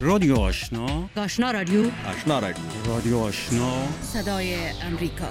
رادیو آشنا، آشنا رادیو، آشنا رادیو، رادیو آشنا، صدای امریکا.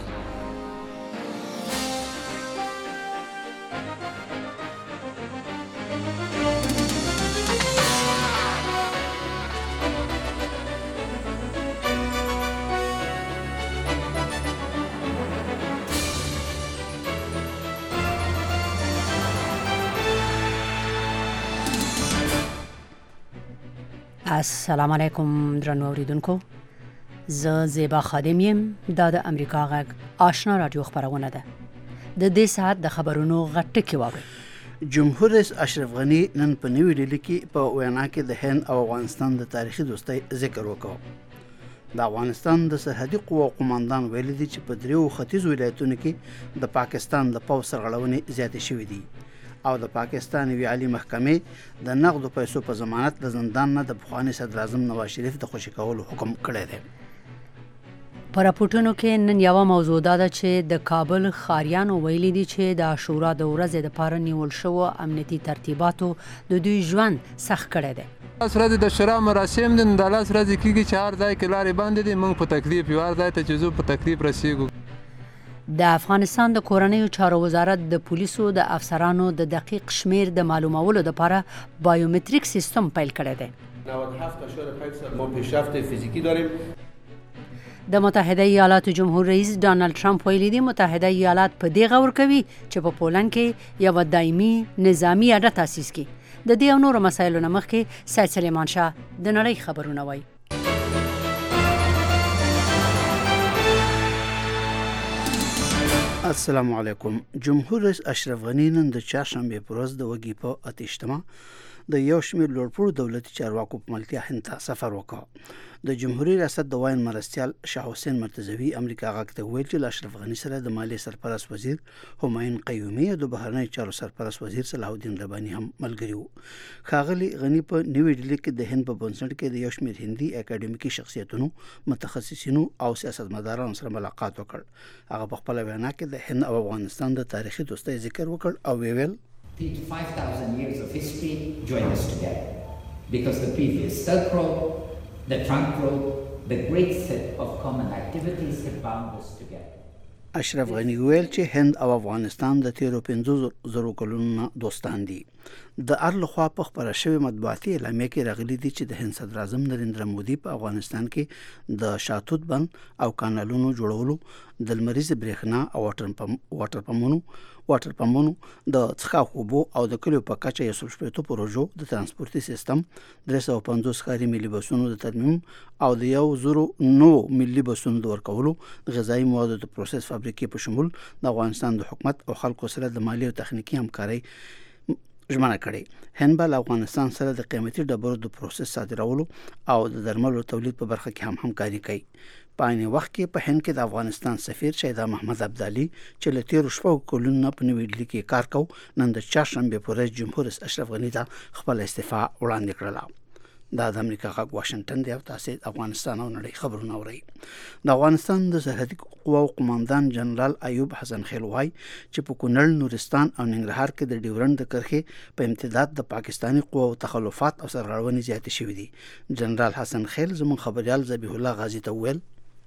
السلام علیکم درنو اوریدونکو، زه زیبا خادم یم. دا د امریکا غږ آشنا رادیو خبرونه ده. د دې ساعت د خبرونو غټکی واورئ. جمهور رئیس اشرف غنی نن په نیوی ډیلی کې په وینا کې د هند او افغانستان د تاریخي دوستۍ ذکر وکړ. د افغانستان د سرحدي قوو قوماندان ویلي دي چې په دریو ختیځو ولایتونو کې د پاکستان د پوځ سرغړونې زیاتې شوې دي او د پاکستان وی عالی محکمې د نقدو پیسو په ضمانت د زندان نه د پخوانی صدر اعظم نواز شریف د خوشي کولو حکم کړی دی. په راپورټونو کې نن یوه موضوع ده چې د کابل ښاریانو ویلي دي چې د عاشورا د ورځې دپاره نیول شوو امنیتي ترتیباتو د دوی ژوند سخت کړی دی. لاس ورځې د شورا مراسم دي، د لاس ورځې کېږي چې هر ځای کې لارې بندې دي، موږ په تکلیف یو، هر ځای ته چې ځو په تکلیف رسېږو. د افغانستان د کورنیو چارو وزارت د پولیسو د افسرانو د دقیق شمیر د معلومولو لپاره بایومتریک سیستم پیل کړی دی. 97.5% ما پیشرفت فیزیکی داریم. د متحده ایالاتو جمهور رئیس ډانلډ ټرمپ ویلي دي متحده ایالات په دې غور کوي چې په پولند کې یو دایمي نظامی اډه تاسیس کړي. د دې او نورو مسایلو نه مخکې سید سلیمان شاه د نړۍ خبرونه وایي. السلام علیکم. جمهور رئیس اشرف غنی نن د چهارشنبه پر ورځ د وږي په اتشتمه د یو شمېر لوړپوړو دولتي چارواکو په ملتیا هند ته سفر وکړ. د جمهوریت ریاست د واین مرستیال شاه حسین مرتضوی امریکا غږ ته ویل چې اشرف غنی سره د مالیې سرپرست وزیر همایون قیومي او د بهرنی چارو سرپرست وزیر صلاح الدین رباني هم ملګري وو. ښاغلي غنی په نیوی ډیلی کې د هند په بنسټ کې د یو شمېر هندي اکاډمیکي شخصیتونو، متخصصینو او سیاستمدارانو سره ملاقات وکړ. هغه په خپل وینا کې د هند او افغانستان د تاریخي دوستۍ ذکر وکړ او ویل 5,000 years of history join us together because the previous Silk Road, the Trunk Road, the great set of common activities have bound us together. اشرف غنی ویل چې هند او افغانستان د تیرو 50 کلونو دوستان دي. د ارلخوا په خبره شوی مطبوعاتي اعلامیه کې راغلي دي چې د هند صدر اعظم نریندرا مودي په افغانستان کې د شاتوت بند او کانالونو جوړولو، د لمریز برېښنا او واټر پمپونو د څښاک اوبو او د کلیو په کچه 160 پروژو د ترانسپورتي سیستم، 350 ښاري ملي بسونو د ترمیم او د 1,009 ملي بسونو د ورکولو، غذایي موادو د پروسس فابریکې په شمول د افغانستان د حکومت او خلکو سره د مالی او تخنیکي همکارۍ ژمنه کړې. هند به له افغانستان سره د قیمتي ډبرو د پروسس صادرولو او د درملو تولید په برخه کې هم همکاري کوي. په عین وخت کې په هند کې د افغانستان سفیر شهدا محمد عبدالي چې له تیرو 6 کلونو په نیوی ډیلی کې کار کوي، نن د چهارشنبه په ورځ جمهور رئیس اشرف غنی ته خپل استعفا وړاندې کړله. دا د امریکا غږ واشنگټن دی او تاسو افغانستان او نړۍ خبرونه اورئ. د افغانستان د سرحدي قوو قوماندان جنرال ایوب حسن خیل وایي چې په کونړ، نورستان او ننګرهار کې د ډیورنډ د کرښې په امتداد د پاکستاني قوو تخلفات او سرغړونې زیاتې شوې دي. جنرال حسن خیل زموږ خبريال ذبیح الله غازی ته وویل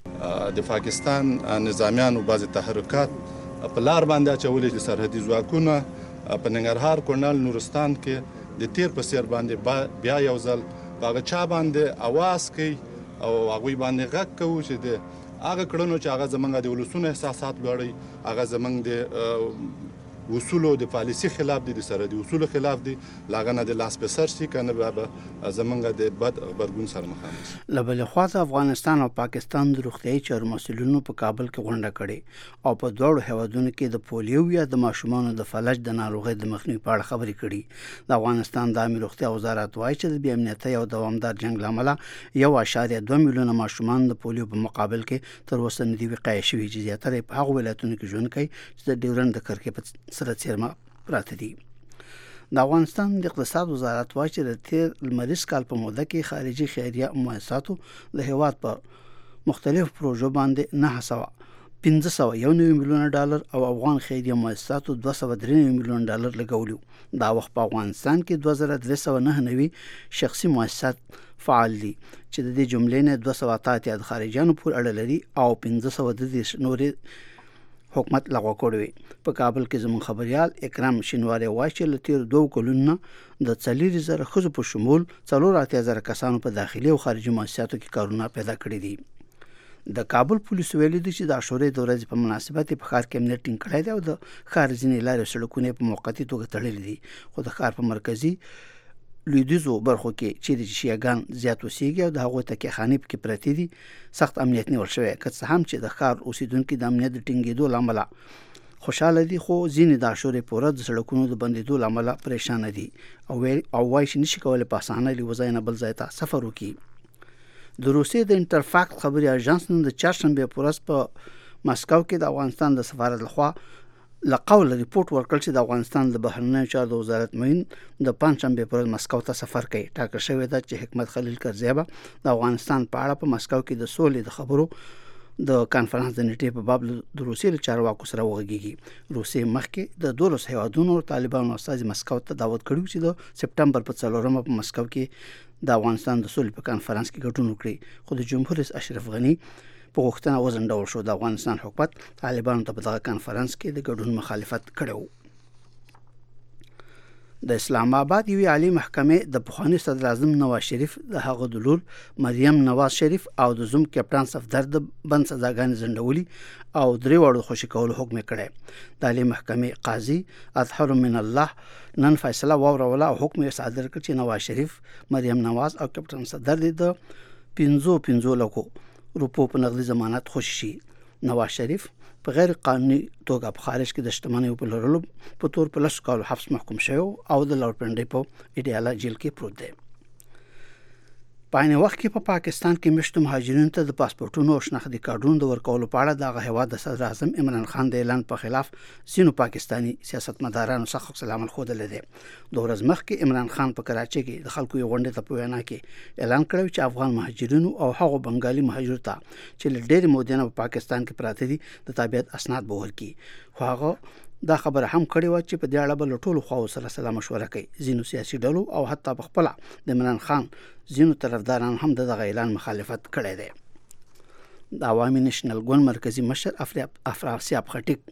د پاکستان نظامیانو بعض تحرکات په لار باندې اچولي دي. سرحدي ځواکونه په ننګرهار، کونړ، نورستان کې د تیر په سیر باندې بیا یو ځل هغه چا باندې اواز کوي او هغوی باندې غږ کوي چې د هغه کړنو چې هغه زمونږ د ولسونو احساسات لوړوي، هغه زمونږ د اصولو د پالیسي خلاف دي، د سرحدي اصولو خلاف دي، لاغه نه د لاس په سر شي کنه به زمونږ د بد خبرګون سره مخامخ. له بلې خوا د افغانستان او پاکستان د روغتیايي چارو مسؤلینو په کابل کې غونډه کړې او په دواړو هیوادونو کې د پولیو یا د ماشومانو د فلج د ناروغۍ د مخنیوي په اړه خبرې کړي. د افغانستان د عامه روغتیا وزارت وایي چې د بې امنیتۍ او دوامدار جنګ له امله 1.2 میلیونه ماشومان د پولیو په مقابل کې تر اوسه نه دي وقایع شوي، چې زیاتره په هغو ولایتونو کې ژوند کوي چې د ډیورنډ د کرښې په سره څیرمه پراته دي. د افغانستان د اقتصاد وزارت وایي چې د تیر لمریز کال په موده کې خارجي خیریه مؤسساتو د هیواد په مختلفو پروژو باندې 9 $591 میلیونه او افغان خیریه مؤسساتو $293 میلیونه لګولیو. دا وخت په افغانستان کې 2399 شخصي مؤسسات فعال دي چې د دې جملې نه 288 د خارجيانو پورې اړه لري او 1530 نورې حکومت لغوه کړی. په کابل کې زموږ خبريال اکرام شینواری وایي چې له تیر 2 کلونو د 40,000 ښځو په شمول 84,000 کسانو په داخلي او خارجي مؤسساتو کې کارونه پیدا کړي دي. د کابل پولیسو ویلي دي چې د عاشورې د ورځې په مناسبت په ښار کې امنیت ټینګ کړی دی او د ښار ځینې لارې سړکونه په موقتي توګه تړلي دي، خو د ښار په مرکزي لویدیځو برخو کې چې شیعاګان زیات اوسېږي او د هغوی تکیهخانې پکې پرتې دي سخت امنیت نیول شوی. که څه هم چې د ښار اوسیدونکو د امنیت د ټینګېدو له امله خوشاله دي، خو ځینې د عاشورې په ورځ د سړکونو د بندېدو له امله پریشانه دي او وایي چې نشي کولی په اسانه له یو ځای نه بل ځای ته سفر وکړي. د روسیې د انټرفاکس خبري اژانس نن د چهارشنبه په ورځ په مسکو کې د افغانستان د سفارت لخوا لقول ریپورت ورکړ چې د افغانستان د بهرنیو چارو د وزارت معین د پنځشنبه پر ورځ مسکو ته سفر کوي. ټاکل شوی دی چې حکمت خلیل کرزی به د افغانستان په اړه په مسکو کې د سولې د خبرو د کانفرنس د نیټې په باب د روسیې له چارواکو سره وغږیږي. روسیې مخکې د 12 هیوادونو طالبانو استازي مسکو ته دعوت کړی چې د سپټمبر په 4 په مسکو کې د افغانستان د سولې په کانفرنس کې ګډون وکړي، خو د جمهور رئیس اشرف غنی په غوښتنه وزنډول شو. د افغانستان حکومت طالبانو ته په دغه کانفرنس کې د ګډون مخالفت کړو. د اسلام آباد یوې عالی محکمې د پخوانی صدر اعظم نواز شریف د هغه د لور مریم نواز شریف او د زوم کپټان صفدر د بند سزاګانې ځنډولي او درې واړو خوشي کولو حکم کړی. د عالی محکمې قاضي اطهر من الله نن فیصله واوروله او حکم یې صادر کړ چې نواز شریف، مریم نواز او کپټان صفدر د 5 لکو روپو په نغدي ضمانت خوشي شي. نواز شریف په غیر قانوني توګه په خارج کې د شتمنیو په لرلو په تور په 10 کالو حبس محکوم شوی او د لورپنډي په ایډیالا جیل کې پروت دی. په عین وخت کې په پاکستان کې مشتو مهاجرینو ته د پاسپورتونو او شناختی کارتونو د ورکولو په اړه د هغه هیواد د صدر اعظم عمران خان د اعلان په خلاف ځینو پاکستانی سیاستمدارانو سخت العمل خوده لیدي. د ورځ مخکې عمران خان په کراچۍ کې د خلکو یو غونډه ته په وینا کې اعلان کړی چې افغان مهاجرینو او هغو بنگالي مهاجرو ته چې له ډېر مودې نه په پاکستان کې پراته دي د تابعیت اسناد به ورکړي. خو هغه دا خبره هم کړې و چې په دې اړه به ټولو خواو سره سلا مشوره کوي. ځینو سیاسي ډلو او حتی په خپل د عمران خان ځینو طرفداران هم دغه اعلان مخالفت کړی دی. د عوامي نېشنل ګوند مرکزی مشر افراسیاب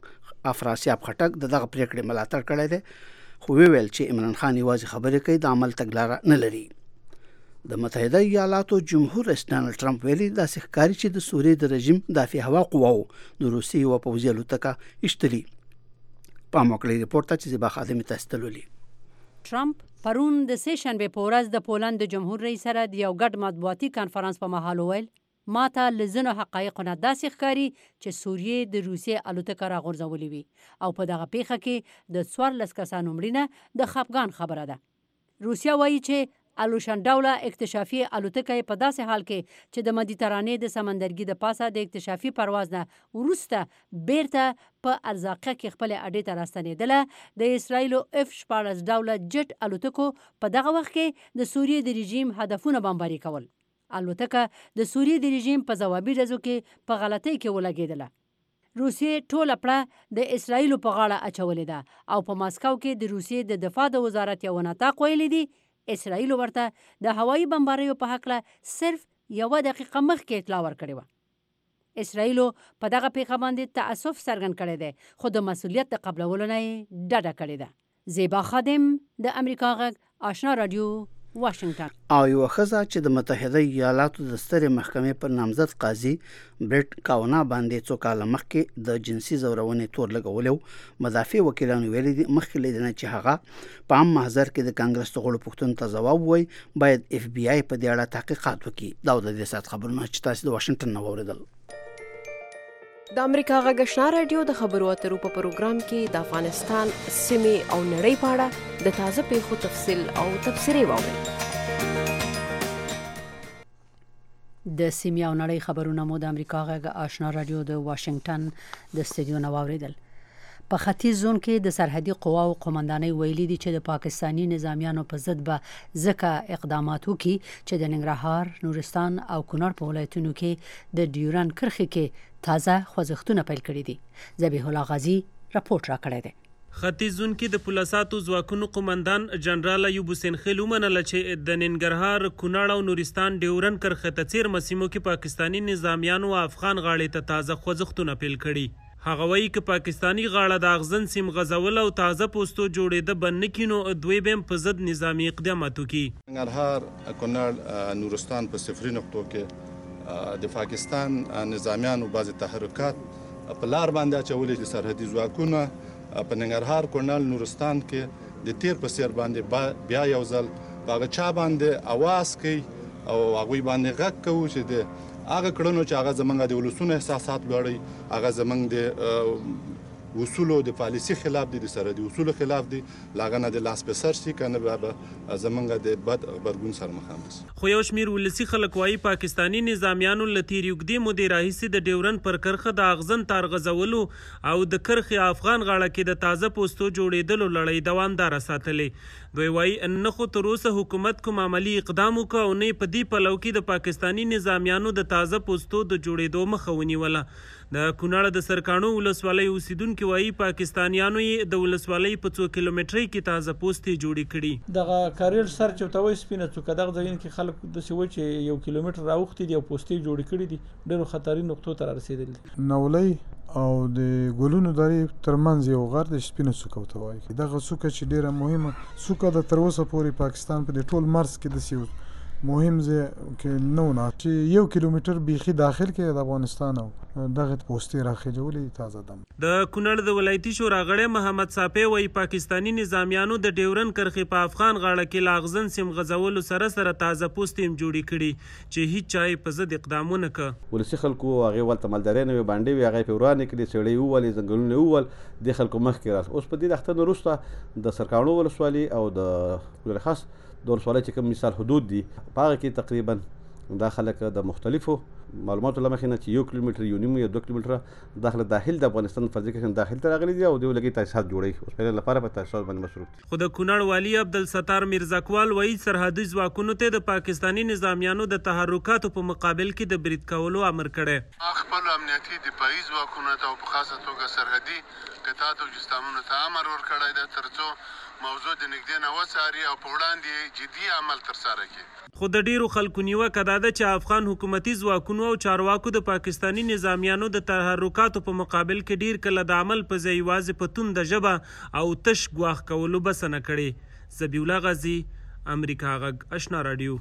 خټک دغه پریکړې ملاتړ کړی دی، خو ویل چې عمران خان یوازې خبرې کوي، د عمل تګلاره نه لري. د متحده ایالاتو جمهور رئیس ډانلډ ټرمپ ویلي داسې ښکاري چې د سوریې د رژیم دافع هوا قواو د روسیې یوه پوځي الوتکه ایستلي. په موکلي ریپورت ته چې زیبا خادمي تستلولي. ټرمپ پرون د سه شنبه په ورځ د پولند د جمهور رئیس سره د یو ګډ مطبوعاتي کانفرنس په مهال ویل ماته لزنو حقایق نه داسې ښکاري چې سوریې د روسیې الوتکه راغورځولې وي او په دغه پیښه کې د 14 کسانو مړینه د خفګان خبره ده. روسیا وایي چې الوشن ډوله اکتشافي الوتکه په داسې حال کې چې د مدیترانې د سمندرګي د پاسه د اکتشافي پرواز نه وروسته بیرته په ارزاقه کې خپل اډې ته راستنېدله. د اسرایلو F-14 ډوله جټ الوتکو په دغه وخت کې د سوریې د رژیم هدفونه بمباري کول. الوتکه د سوریې د رژیم په ځوابي ډزو کې په غلطۍ کې ولګېدله. روسیې ټوله پړه د اسرایلو په غاړه اچولې ده او په ماسکو کې د روسیې د دفاع د وزارت یو نطاق ویلي دی اسرائیل ورته د هوایي بمباریو په حق له صرف 1 دقیقه مخکې اطلاع ورکړې وه. اسرائیل په دغه پیښه باندې تاسف څرګند کړی دی، خو د مسؤلیت د قبلولو نه یې ډډه کړې ده. زیبا خادم د امریکا غږ آشنا رادیو واشنگټن. او یو ښځه چې د متحده ایالاتو د سترې محکمې پر نامزد قاضي برټ کاونا باندې څو کاله مخکې د جنسي ځورونې تور لګولی، مدافع وکیلانو ویلي دي مخکې له دې نه چې هغه په عام محضر کې د کانګرس د غړو پوښتنو ته ځواب ووایي باید FBI په دې اړه تحقیقات وکړي. دا د دې ساعت خبرونه چې تاسو د واشنگټن نه واوریدل. د امریکا غږ آشنا رادیو د خبرو اترو په پروګرام کې د افغانستان سیمې او نړۍ په اړه د تازه پیښو تفصیل او تبصرې واورئ. د سیمې او نړۍ خبرونه مو د امریکا غږ آشنا رادیو د واشنگټن د استودیو نه واوریدل. په ختیځ زون کې د سرحدي قواو قومندانۍ ویلي دي چې د پاکستاني نظامیانو په ضد به ځکه اقدامات وکړي چې د ننګرهار، نورستان او کونړ په ولایتونو کې د ډیورن کرښې کې تازه خوځښتونه پیل کړي دي. ذبیح الله غازی راپورټ راکړی دی. ختیځ زون کې د پولیساتو ځواکونو قومندان جنرال ایوب حسین خیل ومنله چې د ننګرهار، کونړ او نورستان ډیورن کرښې ته څیر مسیمو کې پاکستاني نظامیانو افغان غاړې ته تازه خوځښتونه پیل کړي. هغه وایي که پاکستاني غاړه د اغزن سیم غزول او تازه پوستو جوړېده بند نه کړي نو دوی به هم په ضد نظامي اقدامات وکړي. ننګرهار، کونړ، نورستان په صفري نقطو کې د پاکستان نظامیانو بعضې تحرکات په لار باندې اچولي چې سرحدي ځواکونه په ننګرهار، کونړ، نورستان کې د تیر په څیر باندې بیا یو ځل په هغه چا باندې اواز کوي او هغوی باندې غږ کوو چې د هغه کړنو چې هغه زمونږ د ولسونو احساسات لوړوي، هغه زمونږ د اصولو د پالیسي خلاف دي، د سرحدي اصولو خلاف دي، له هغه نه د لاس په سر شي، که نه به زمونږ د بد غبرګون سره مخامخ شي. خو یو شمېر ولسي خلک وایي پاکستاني نظامیانو له تېرې اوږدې مودې راهیسې د ډیورن پر کرښه د اغزن تار غځولو او د کرښې افغان غاړه کې د تازه پوستو جوړېدلو لړۍ دوامداره ساتلې. دوی وایي نه خو تر اوسه حکومت کوم عملي اقدام وکړ او نه په دې پلو کې د پاکستاني نظامیانو د تازه پوستو د جوړېدو مخه ونیوله. د کونړ د سرکاڼو ولسوالۍ اوسیدونکي وایي پاکستانیانو یې د ولسوالۍ په 2 کیلومترۍ کې تازه پوستې جوړې کړي. دغه کاریل سر چې ورته وایي سپینه څوکه، دغه ځایونه کې خلک داسې وایي چې 1 کیلومتر راوختي دي او پوستې جوړې کړي دي، ډېرو خطري نقطو ته رارسېدلي دي. نولۍ او د ګلونو درې ترمنځ یو غر د سپینه څوکه ورته وایي. دغه څوکه چې ډېره مهمه څوکه ده، تر اوسه پورې پاکستان په دې ټول مرز کې داسې یو مهم ځای کې نه و چې 1 کیلومتر بیخي داخل کې د افغانستان او دغه پوستې راخېجولې تازه دم. د کونړ د ولایتي شورا غړی محمد صافی وایي پاکستاني نظامیانو د ډیورن کرښې په افغان غاړه کې له اغزن سیم غځولو سره سره تازه پوستې هم جوړې کړي چې هیڅ چا یې په ضد اقدامونه که. ولسي خلکو هغې ولته مالدارۍ نه وې بانډې وې، هغه یې پرې ورانې کړې، څېړۍ یې وولې، ځنګلونه یې وول، دې خلکو مخکې راس. اوس په دې اختر نه وروسته د سرکاڼو ولسوالي او د خاص د ولسوالۍ چې کوم مثال حدود دي په هغه کې تقریبا دا خلک د مختلفو معلوماتو له مخې نه چې 1 کیلومتر، 1.5 یا 2 کیلومتره داخله داخل د افغانستان فرضي کې داخل ته راغلي دي او دوی لګي تاسیسات جوړوي. اوس په لپاره په تاسیسات باندې مصروف دي. خو د کونړ والي عبدالستار میرزاکوال وایي سرحدي ځواکونو ته د پاکستاني نظامیانو د تحرکاتو په مقابل کې د برید کولو امر کړی. خپل امنیتي دفاعي ځواکونو ته او په خاصه توګه سرحدي قطعاتو او جستامونو ته امر ورکړی دی ترڅو موضوع د نږدې نه وڅاري او په وړاندې جدي عمل ترسره کړي. خو د ډیرو خلکو نیوکه دا ده چې افغان حکومتي ځواکونو او چارواکو د پاکستاني نظامیانو د تحرکاتو په مقابل کې ډیر کله د عمل په ځای یوازې په تونده ژبه او تش ګواښ کولو بسنه کړې. ذبیح الله غازی، امریکا غږ، آشنا رادیو.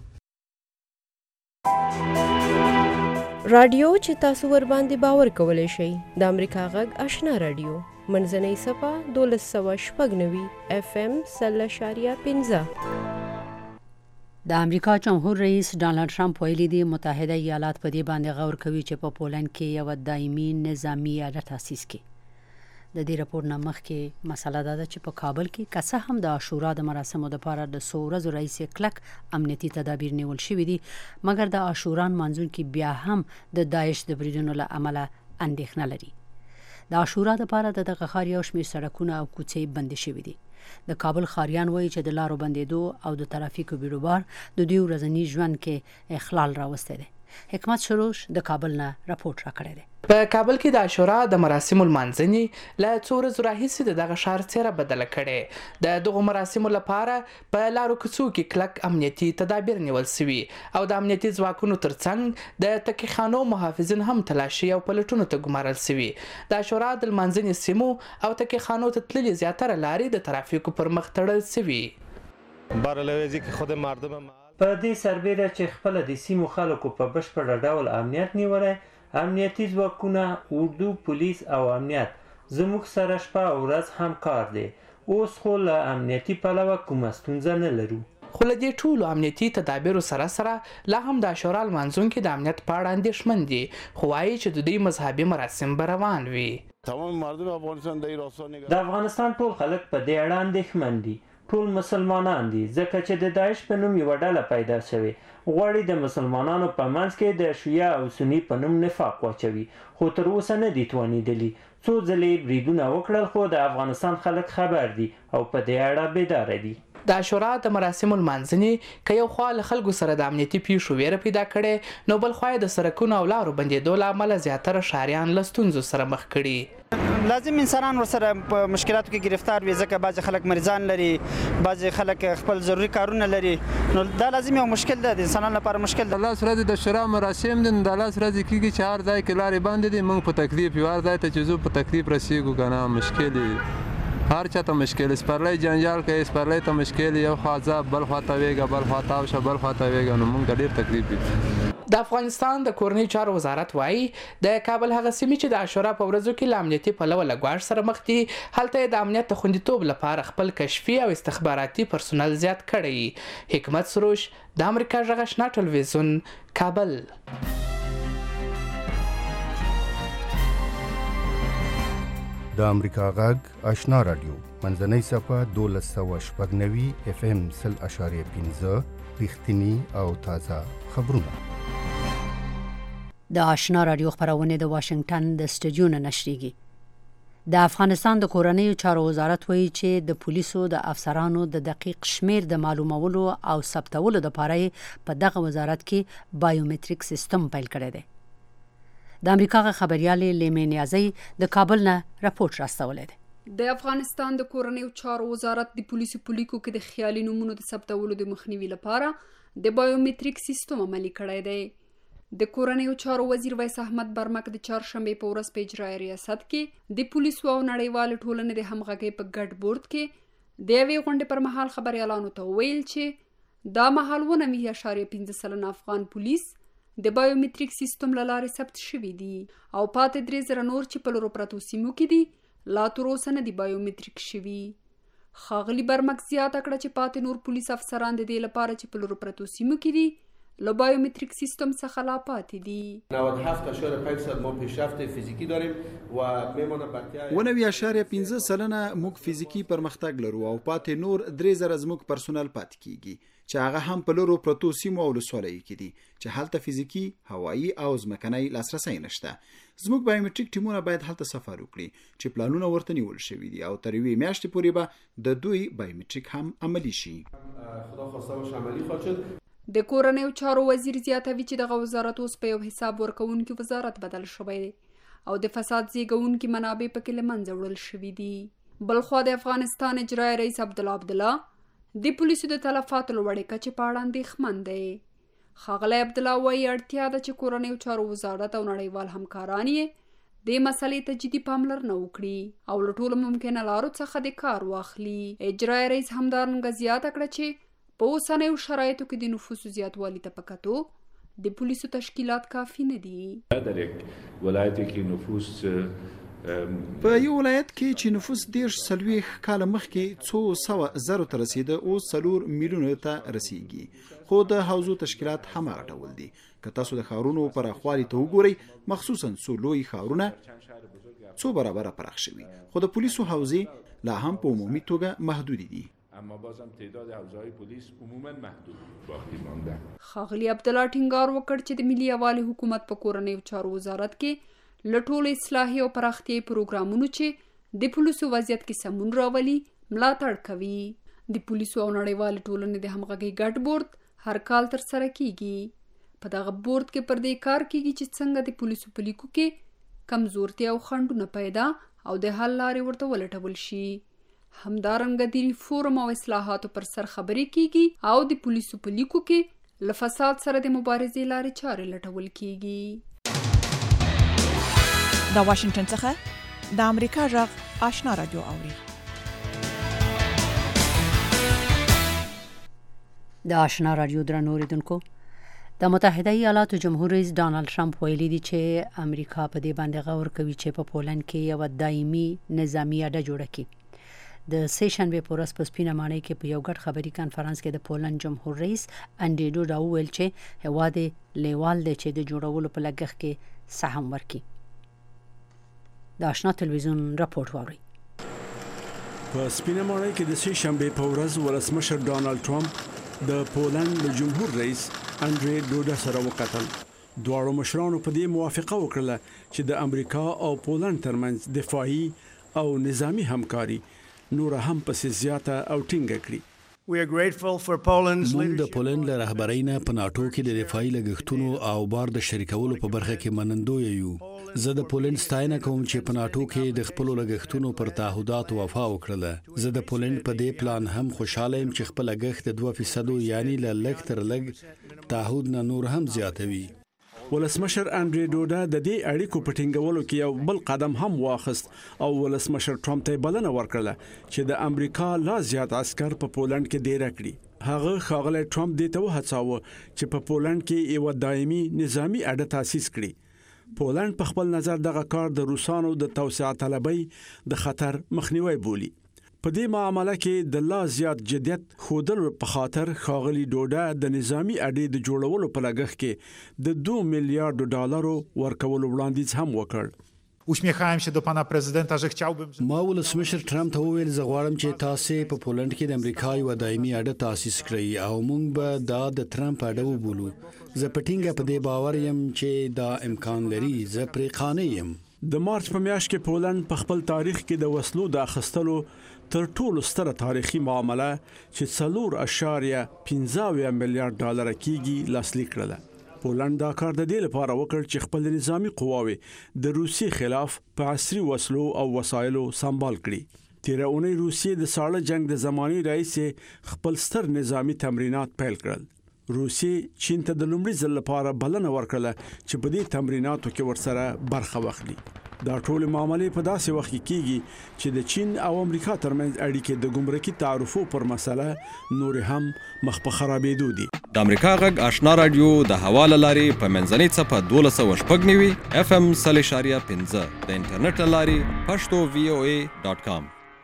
رادیو چې تاسو ور باندې باور کولای شئ د امریکا غږ آشنا رادیو منځنۍ صفه 1290 FM 0.15. د امریکا جمهور رئیس ډانلډ ټرمپ ویلي دي متحده ایالات په دې باندې غور کوي چې په پولند کې یو دایمي نظامی اډه تاسیس کړي. د دې راپور نه مخکې مسله دا ده چې په کابل کې که څه هم د عاشورا د مراسمو لپاره د څو ورځو راهیسې کلک امنیتي تدابیر نیول شوي دي، مګر د عاشورا لمانځونکي بیا هم د داعش د بریدونو له امله اندېښنه لري. د عاشورا لپاره د دغه ښار یو شمېر سړکونه او کوڅې بندې شوي دي. د کابل ښاریان وایي چې د لارو بندېدو او د ترافیکو بیروبار د دوی ورځني ژوند کې اخلال راوستی دی. حکمت شروش د کابل نه راپورټ راکړی دی. په کابل کې د عاشورا د مراسمو لمانځنې له څو ورځو راهیسې د دغه ښار څېره بدله کړې. د دغو مراسمو لپاره په لارو کوڅو کې کلک امنیتي تدابیر نیول سوي او د امنیتي ځواکونو ترڅنګ د تکیخانو محافظین هم تلاشي او پلټونو ته ګمارل سوي. د عاشورا د لمانځنې سیمو او تکیخانو ته تللې زیاتره لارې د ترافیکو پر مخ تړل سوي. په دې سربیره چې خپل د سیمو خلکو په بشپړ ډول امنیت نیولای، امنیتي ځواکونه، اردو، پولیس او امنیت زموږ سره شپه او ورځ همکار دي. اوس خو له امنیتي پلوه کومه ستونزه نه لرو. خو له دې ټولو امنیتي تدابیرو سره سره لا هم د عاشورا لمانځونکي د امنیت په اړه اندېښمن دي، خو وایي چې د دوی مذهبي مراسم به روان وي. د افغانستان ټول خلک په دې اړه اندېښمن دي. ټول مسلمانان دي، ځکه چې د داعش په نوم یوه ډله پیدا شوې غواړي د مسلمانانو په منځ کې د شیعه او سني په نوم نفاق واچوي، خو تر اوسه نه دي توانېدلي. څو ځلې بریدونه وکړل خو د افغانستان خلک خبر دي او په دې اړه بیداره دي. د عاشورا د مراسمو لمانځنې که یو خوا له خلکو سره د امنیتي پیښو ویره پیدا کړې، نو بل خوا د سړکونو او لارو بندېدو له امله زیاتره ښاریان له ستونزو سره مخ کړي. لازم انسانان ورسره په مشکلاتو کې گرفتار وي، ځکه بعضې خلک مریضان لري، بعضې خلک خپل ضروري کارونه لري، نو دا لازم یو مشکل ده، د انسانانو لپاره مشکل ده. د لاس ورځې د شورا مراسم دي، د لاس ورځې کېږي چې هر ځای کې لارې بندې دي، موږ په تکلیف یو، هر ځای ته چې ځو په تکلیف رسېږو که نه، مشکل هر چا ته مشکل، سپرلی جنجال کوي، سپرلی ته مشکل، یو خوا عذاب بل خوا ته ویږه، بل خوا تاو شه، بل خوا ته ویږه، نو موږ ته ډېر تکلیف دي. د افغانستان د کورنۍ چارو وزارت وایي د کابل هغه سیمې چې د عاشورا په ورځو کې له امنیتي پلوه له ګواښ سره مخ دي، هلته یې د امنیت د خوندیتوب لپاره خپل کشفي او استخباراتي پرسونل زیات کړی. حکمت سروش، د امریکا غږ آشنا ټلویزیون، کابل. د امریکا غږ آشنا رادیو منځنۍ صفحه 1290 FM 0.5 رښتینی او تازه خبرونه. د آشنا رادیو خبرونه د واشنگټن د سټوډیو نه نشریږي. د افغانستان د کورنیو چارو وزارت وایي چې د پولیسو د افسرانو د دقیق شمیر د معلومولو او ثبتولو لپاره په دغه وزارت کې بایومټریک سیستم پیل کړی دی. د امریکا خبريالې لیمې نیازی د کابل نه راپورټ راستولی دی. د افغانستان د کورنیو چارو وزارت د پولیسو په لیکو کې د خیالي نومونو د ثبتولو د مخنیوي لپاره د بایومټریک سیستم عملي کړی دی. د کورنیو چارو وزیر ویس احمد برمک د چهارشنبې په ورځ په اجرایي ریاست کې د پولیسو او نړیوال ټولنې د همغږۍ په ګډ بورډ کې د یوې غونډې پر مهال خبريالانو ته ویل چې دا مهال 9.5 افغان پولیس د بایومټریک سیستم له لارې ثبت شوي دي او پاتې 3,000 نور چې په لرو پرتو سیمو کې دي لا تر اوسه نه دي بایومټریک شوي. ښاغلي برمک زیاته کړه چې پاتې نور پولیس افسران د دې لپاره چې په لرو پرتو سیمو کې دي له بایومټریک سیستم څخه لا پاتې دي. 97.5% ما پیشرفت فیزیکی داریم و میمونه بقیه 9.5% موږ فیزیکی پرمختګ لرو او پاتې نور 3,000 زموږ پرسونل پاتې کیږي چې هغه هم په لرو پرتو سیمو او ولسوالیو کې دي چې هلته فیزیکی، هوایی او ځمکنی لاسرسی نشته. زموږ بایومټریک ټیمونه باید هلته سفر وکړي چې پلانونه ورته نیول شوي دي او تر یوې میاشتې پورې به د دوی بایومټریک هم عملي شي. خدا خواسته باشه عملي خواهد شد. د کورنیو چارو وزیر زیاتوي چې دغه وزارت اوس په یو حساب ورکوونکي وزارت بدل شوی دی او د فساد زیږونکي منابع پکې له منځه وړل شوي دي. بلخوا د افغانستان اجرایي رئیس عبدالله د پولیسو د تلفاتو لوړې کچې په اړه اندېښمن دی. ښاغلی عبدالله وایي اړتیا ده چې کورنیو چارو وزارت او نړیوال همکاران یې دې مسلې ته جدي پاملرنه وکړي او له ټولو ممکنه لارو څخه د کار واخلي. اجرایي رئیس همدارنګه زیاته کړه چې په اوسنیو شرایطو کې د نفوسو زیاتوالي ته په کتو د پولیسو تشکیلات کافي نه دي. در یک ولایتی کې نفوس په یو ولایت کې چې نفوس 40 کاله مخکې 200,000 ته رسیده اوس 4 میلیونو ته رسیږي، خو د حوزو تشکیلات هماغه ډول دي. که تاسو د ښارونو پراخوالي ته وګورئ، مخصوصا څو لوی ښارونه 2 برابره پراخ شوي، خو د پولیسو حوزې لا هم په عمومي توګه محدودې دي. اما بازم تعداد حوزه‌های پلیس عموما محدود باقی مانده. ښاغلي عبدالله ټینګار وکړ چې د ملي یووالي حکومت په کورنیو چارو وزارت کې له ټولو اصلاحي او پراختیایي پروګرامونو چې د پولیسو وضعیت کې سمون راولي ملاتړ کوي. د پولیسو او نړیوالې ټولنې د همغږۍ ګډ بورډ هر کال ترسره کیږي. په دغه بورډ کې پر دې کار کیږي چې څنګه د پولیسو په لیکو کې کمزورتیا او خنډونه پیدا او د حل لارې ورته ولټول شي. همدارنګه د ریفورم او اصلاحاتو پر سر خبرې کیږي او د پولیسو په لیکو کې له فساد سره د مبارزې لارې چارې لټول کیږي. د واشنگټن څخه د امریکا غږ آشنا رادیو اوري. د آشنا رادیو درنو اوریدونکو، د متحده ایالاتو جمهور رئیس ډانلډ ټرمپ ویلي دی چې امریکا په دې باندې غور کوي چې په پولند کې یو دایمي نظامی اډه جوړه کړي. د سه شنبه په ورځ په سپینه ماڼۍ کې په یو ګډ خبري کانفرنس کې د پولند جمهور رئیس انډي ډوډا وویل چې هیواد لیوال دی چې د جوړولو په لګښت کې سهم ورکړي. د آشنا ټلویزیون راپورټ واوري. په سپینه ماڼۍ کې د سې شنبې په ورځ ولسمشر ډانلډ ټرمپ د پولند د جمهور رئیس انډری ډوډا سره وکتل. دواړو مشرانو په دې موافقه وکړه چې د امریکا او پولند ترمنځ دفاعي او نظامی همکاري نور هم پسې زیاته او ټینګه کړي. موږ د پولند له رهبرۍ نه په ناټو کې د دفاعي لګښتونو او بار د شریکولو په برخه کې منندوی یو. زه د پولند ستاینه کوم چې په ناټو کې د خپل لګښتونو پر تعهداتو وفا وکړه. زه د پولند په دې پلان هم خوشاله یم چې خپل لګښت 2% یعنی له لږ تر لږ تعهد نه نور هم زیاتوي. ولسمشر انډری ډوډا د دې اړیکو په ټینګولو کې یو بل قدم هم واخیست او ولسمشر ټرمپ ته بلنه ورکړه چې د امریکا لا زیات عسكر په پولند کې ډیر کړي. هغه ښاغلی ټرمپ دې ته وهڅاوه چې په پولند کې یو دایمي نظامی اډه تاسیس کړي. پولند په خپل نظر دغه کار د روسانو د توسعه طلبۍ د خطر مخنیوي بولي. په دې معاملې کې د لا زیات جدیت خودل په خاطر ښاغلی ډوډا د نظامی اډې د جوړولو په لګښت کې د $2 میلیارډ ورکولو وړاندیز هم وکړ. Uśmiechałem się do pana prezydenta, że chciałbym... ما ولسمشر ټرمپ ته وویل زه غواړم چې تاسو په پولند کې د امریکا یو دایمي اډه تاسیس کړئ او موږ به دا د ټرمپ اډه وبولو. زه په ټینګه په دې باور یم چې دا امکان لري. زه پرې قانع یم. د مارچ په میاشت کې پولند په خپل تاریخ کې د وسلو د اخیستلو تر ټولو ستره تاریخي معامله چې $4.15 میلیارډ کېږي لاسلیک کړله. پولند دا کار د دې لپاره وکړ چې خپل نظامی قواوې د روسیې خلاف په عصري وسلو او وسایلو سمبال کړي. تیره اونۍ روسیې د ساړه جنگ د زماني رئیس خپل ستر نظامی تمرینات پیل کړل. روسیې چین ته د لومړي ځل لپاره بلنه ورکړه چې په دې تمریناتو کې ورسره برخه واخلي. دا ټول معاملې په داسې وخت کې کیږي چې د چین او امریکا ترمنځ اړیکې د ګمرکي تعرفو پر مسله نور هم مخ په خرابېدو دي. د امریکا غږ آشنا رادیو د حواله لاري په منځنۍ صفه 1290 FM 3.15 د انټرنیټ لاري pashto.voa.com.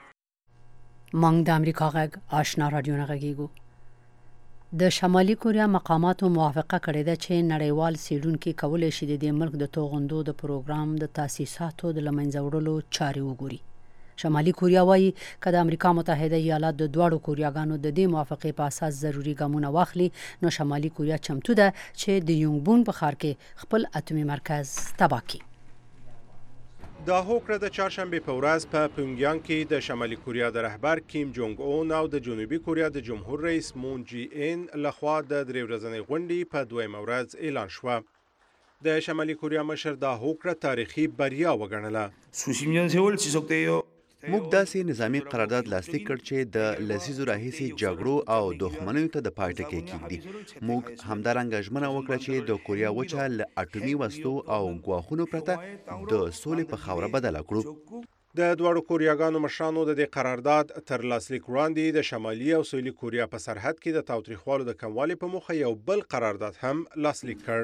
مونږ د امریکا غږ آشنا رادیو نه غږیږو. د شمالي کوریا مقاماتو موافقه کړې ده چې نړیوال سیډونکو کولای شي د ملک د توغندو د پروګرام د تاسیساتو د لمنځه وړلو چارې وګوري. شمالي کوریا وايي چې د امریکا متحده ایالات د دواړو کوریاګانو د دې موافقې په اساس ضروري ګامونه واخلي نو شمالي کوریا چمتو ده چې د یونګبون په ښار کې خپل اټومي مرکز تباه کړي. دا هوکړه د چهارشنبې په ورځ په پونګیانګ کې د شمالي کوریا د رهبر کیم جونګ اون او د جنوبي کوریا د جمهور رئیس مون جی ان لخوا د 3 ورځنۍ غونډې په 2 ورځ اعلان شوه. د شمالي کوریا مشر دا هوکړه تاریخي بریا وګڼله. موږ داسې نظامی قرارداد لاسلیک کړ چې د لسیزو راهیسې جګړو او دښمنیو ته د پای ټکی کېږدي. موږ همدارنګه ژمنه وکړه چې د کوریا وچه له اټومي وسلو او ګواښونو پرته د سولې په خاوره بدله کړو. د دواړو کوریاګانو مشرانو د دې قرارداد تر لاسلیک وړاندې د شمالي او سویلي کوریا په سرحد کې د تاوتریخوالو د کموالي په موخه یو بل قرارداد هم لاسلیک کړ.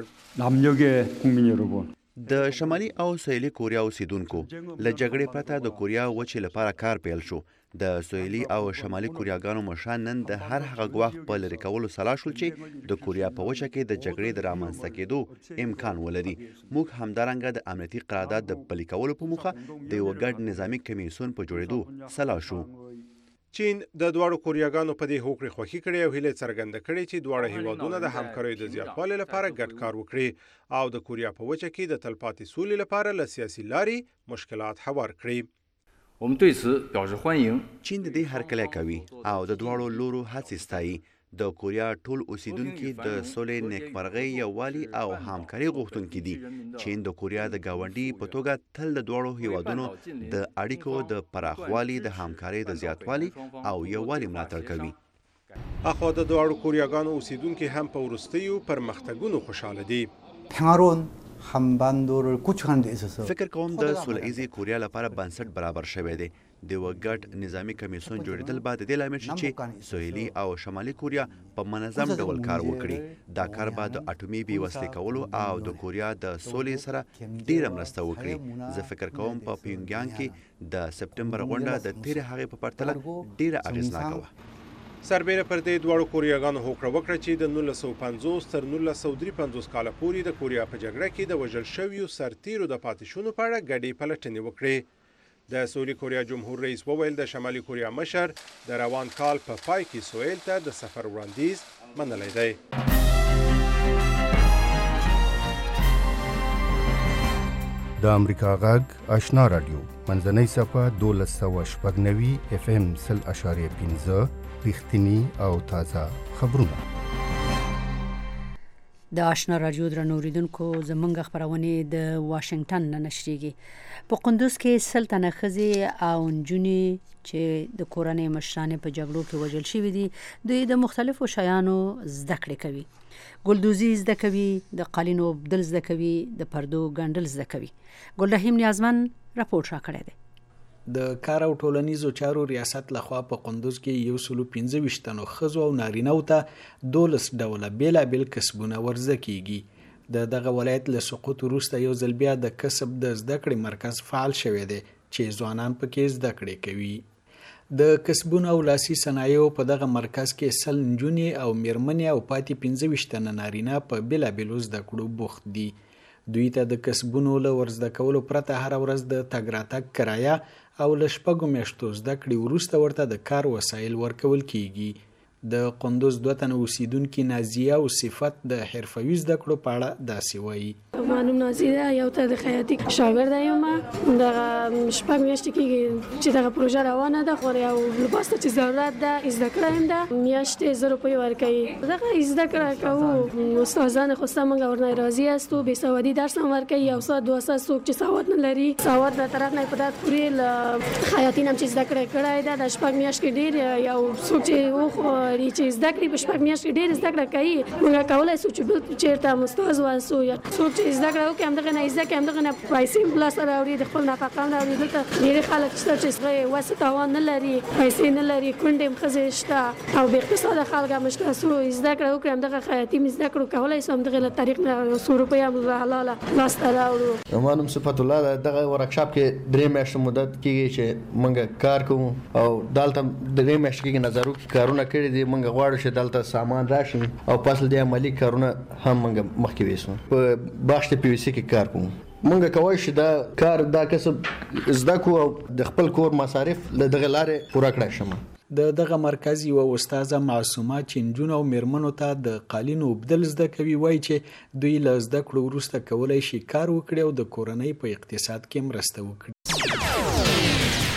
د شمالي او سویلي کوریا اوسیدونکو له جګړې پرته د کوریا وچې لپاره کار پیل شو. د سویلي او شمالي کوریاګانو مشران نن د هر هغه ګواښ په لرې کولو سلا شول چې د کوریا په وچه کې د جګړې د رامنځته کېدو امکان ولري. موږ همدارنګه د امنیتي قرارداد د پلي کولو په موخه د یو ګډ نظامي کمیسیون په جوړېدو سلا شو. چین د دواړو کوریاګانو په دې هوکړې خوښي کړې او هیله څرګنده کړې چې دواړه هیوادونه د همکاریو د زیاتوالي لپاره ګډ کار وکړي او د کوریا په وچه کې د تلپاتې سولې لپاره له سیاسي لارې مشکلات هوار کړي. چین د دې هرکلی کوي او د دواړو لورو هڅې ستایي. د کوریا ټول اوسیدونکي د سولې نیکمرغۍ یووالي او همکاري غوښتونکي دي. چین د کوریا د ګاونډي په توګه تل د دواړو هیوادونو د اړیکو د پراخوالي د همکارۍ د زیاتوالي او یووالي ملاتړ کوي. اخوا د دواړو کوریاګانو اوسیدونکي هم په وروستیو پرمختګونو خوشاله دي. فکر کوم د سوله‌ایزې کوریا لپاره بنسټ برابر شوی دی. د یو ګډ نظامي کمیسیون جوړېدل به د دې لامل شي چې سویلي او شمالي کوریا په منظم ډول کار وکړي. دا کار به د اټومي بېوسلې کولو او د کوریا د سولې سره ډېره مرسته وکړي. زه فکر کوم په پیونګیانګ کې د سپټمبر غونډه د تېرې هغې په پرتله ډېره اغېزناکه وه. سربیره پر دې دواړو کوریاګانو هوکړه وکړه چې د 1950 تر 1953 کاله پورې د کوریا په جګړه کې د وژل شویو سرتیرو د پاتې شونو په اړه ګډې پلټنې وکړي. د سویلي کوریا جمهور رئیس وویل د شمالي کوریا مشر د روان کال په پای کې سویل ته د سفر وړاندیز منلی دی. د امریکا غږ آشنا رادیو منځنۍ صفحه 1290 FM 0.15 رښتینی او تازه خبرونه. د آشنا رادیو درنو اوریدونکو زمونږ خبرونه د واشنگټن نه نشریږي. په قندوز کې سلطنه خزي او نجونی چې د کورنۍ مشرانې په جګړو کې وژل شوي دي دوی د مختلفو شیانو زده کړې کوي. ګلدوزي زده کوي، د قالینو بدل زده کوي، د پردو ګنډل زده کوي. ګلرحیم نیازمن راپورټ راکړی دی. د کار او ټولنیزو چارو ریاست لخوا په قندوز کې 125 تنو ښځو او نارینه‌و ته 12 ډوله بیلابیل کسبونه ورزده کیږي. دغه ولایت له سقوط وروسته یو ځل بیا د کسب د زده کړې مرکز فعال شوی دی چې ځوانان پکې زده کړې کوي. د کسبونو او لاسي صنایعو په دغه مرکز کې سل نجونې او میرمنې او پاتې 15 تنه نارینه په بیلابیلو زده کړو بوخت دي. دوی ته د کسبونو له ورزده کولو پرته هر ورځ د تګ راتګ کرایه او له شپږو میاشتو زده کړې وروسته ورته د کار وسایل ورکول کیږي. د قندوز 2 تنه اوسیدونکي نازیه او صفت د حرفوي زده کړو په اړه داسې وایي. مانم نازیه یو ته د خیاطي شاګرد یم. د شپږ میاشتې کې چې دغه پروژه روانه ده خو یو لباس ته چې ضرورت ده زده کړم ده میاشتې 0 روپۍ ورکوي. دغه زده کړه کوو استادان خو څنګه ورنه راضي استو به سوادي درس هم ورکوي. یو ساعت 2 ساعت څوک چې سواد نه لري سواد به طرف نه پدات پوری خیاطي نم چې زده کړی ده د شپږ میاشتې ډیر یو څوک چې چې زده کړې په شپږ میاشتې ډېر زده کړه کوي. موږ کولی شو چې بل چېرته مستاز واسو یا څوک چې زده کړه وکړي همدغه نه زده کړي همدغه نه پیسې هم لاسته راوړي د خپل نفقه هم راوړي. دلته ډېری خلک شته چې هغوی وس توان نه لري پیسې نه لري کونډې هم ښځې شته او بې اقتصاده خلک هم شته. څو زده کړه وکړي همدغه خیاطي مې زده کړو کولی شو همدغه له طریق نه 100 روپۍ هم حلاله لاسته راوړو. ما نوم صفت الله ده. دغه ورکشاپ کې 3 میاشتې مدت کېږي چې موږ کار کوو او دلته 3 میاشتې کې نظرو کارونه کړي دي. موږ غواړو چې دلته سامان راشي او پس د عملی کارونه هم موږ مخکې وېسو. په باشته پی وی سی کې کار کوو. موږ کوی شو دا کار دا کسب زده کو او د خپل کور مصارف له دغه لارې پوره کړای شم. دغه مرکز یو استاد معصومه چې نجونو او میرمنو ته د قالینو بدل زده کوي وایي چې دوی له زده کړو وروسته کولای شي کار وکړي او د کورنۍ په اقتصاد کې مرسته وکړي.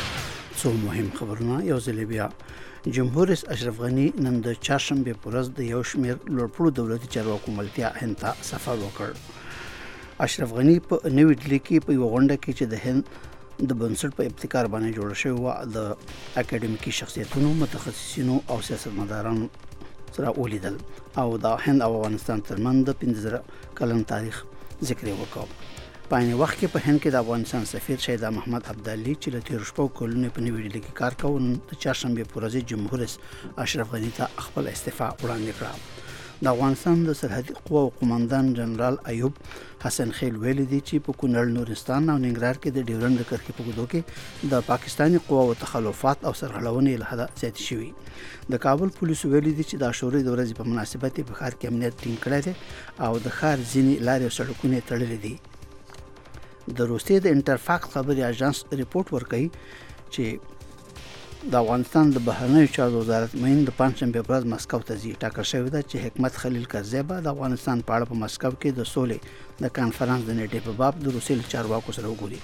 څو مهم خبرونه یو ځل بیا. جمهور رئیس اشرف غنی نن د چهارشنبه په ورځ د یو شمېر لوړپوړو دولتي چارواکو ملتیا هند ته سفر وکړ. اشرف غنی په نوې ډیلي کې په یو غونډه کې چې د هند د بنسټ په ابتکار باندې جوړ شوی و د اکیډمیکي شخصیتونو متخصصینو او سیاستمدارانو سره ولیدل او د هند او افغانستان ترمنځ د 15 کلن تاریخ ذکر وکړ. په عین وخت کې په هند کې د افغانستان سفیر شهدا محمد عبدالي چې له 13 شپږ کلونو په نوې ډیلي کې کار کوي د چهارشنبه په ورځ جمهور رئیس اشرف غنی ته خپل استعفا وړاندې کړه. د افغانستان د سرحدي قواو قومندان جنرال ایوب حسن خیل ویلي دی چې په کونړ نورستان او ننګرهار کې د ډیورند کرښې په ګدو کې د پاکستاني قواو تخلفات او سرغړونې له حده زیاتې شوي. د کابل پولیسو ویلي دي چې د عاشورې د ورځې په مناسبت په ښار کې امنیت ټینګ کړی دی او د ښار ځینې لارې او سړکونه تړلې دي. د روسیې د انټرفاکس خبري اژانس ریپورت ورکوي چې د افغانستان د بهرنیو چارو وزارت مین د پنځشنبه په ورځ مسکو ته ځي. ټاکل شوی ده چې حکمت خلیل کرزی به د افغانستان په اړه په مسکو کې د سولې د کانفرنس د نیټې په باب د روسیې چارواکو سره وګوري.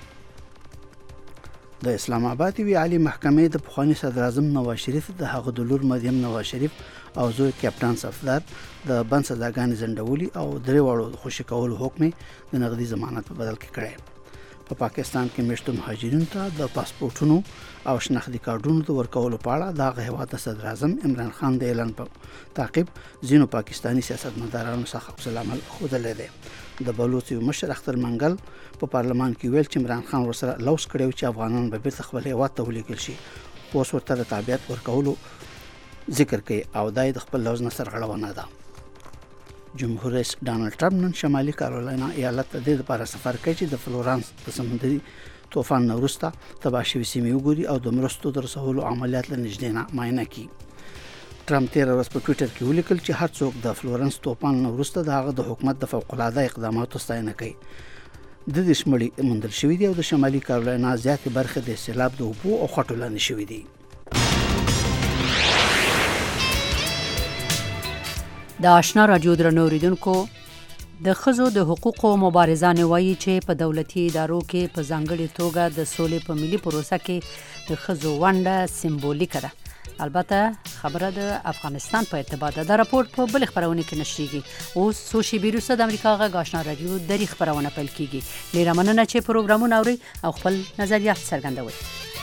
د اسلام آباد وی عالی محکمې د پخوانی صدر اعظم نواز شریف د هغه د لور مریم نواز شریف او زوی کپټان صفدر د بند سزاګانې ځنډولي او درې واړو خوشي کولو حکم د نقدي ضمانت په بدل کې کړی. په پاکستان کې مشتو مهاجرینو ته د پاسپورتونو او شناختی کارډونو د ورکولو په اړه د هیواد صدر اعظم عمران خان د اعلان په تعقیب ځینو پاکستانی سیاستمدارانو څخه عکس العمل ښودلی دی. د بلوچ مشر اختر منګل په پارلمان کې ویل چې عمران خان ورسره لوس کړی چې افغانان به بیرته خپل هیواد ته ولیږل شي. اوس ورته د تابعیت ورکولو ذکر کوي او دای د خپل لوز نه سرغړونه ده. جمهور رئیس ډانلډ ټرمپ نن شمالي کارولاینا ایالت ته د لپاره سفر کوي چې د فلورانس د سمندري طوفان نه وروسته تباه شوي سیمې وګوري او د مرستو د رسولو عملیات له نږدې نه معاینه کړي. ټرمپ تیر ورځ په ټوئیټر کې ولیکل چې هر څوک د فلورانس طوفان نه وروسته د هغه د حکومت د فوق العاده اقداماتو ستاینه کوي. د دې شمړي موندل شوې دي او د شمالي کارولینا زیاتې برخه د سیلاب د اوبو او خټو لاندې شوې دي. د آشنا رادیو درنو اوریدونکو، د ښځو د حقوقو مبارزان وایي چې په دولتي ادارو کې په ځانګړې توګه د سولې په ملي پروسه کې د ښځو ونډه سمبولیکه ده. البته خبره د افغانستان په ارتباط ده. دا راپور په بل خبرونه کې نشریږي. اوس څو شېبې وروسته د امریکا غږ آشنا رادیو درې خبرونه پیل کیږي. ډېره مننه چې پروګرامونه اورئ او خپل نظریات څرګندوئ.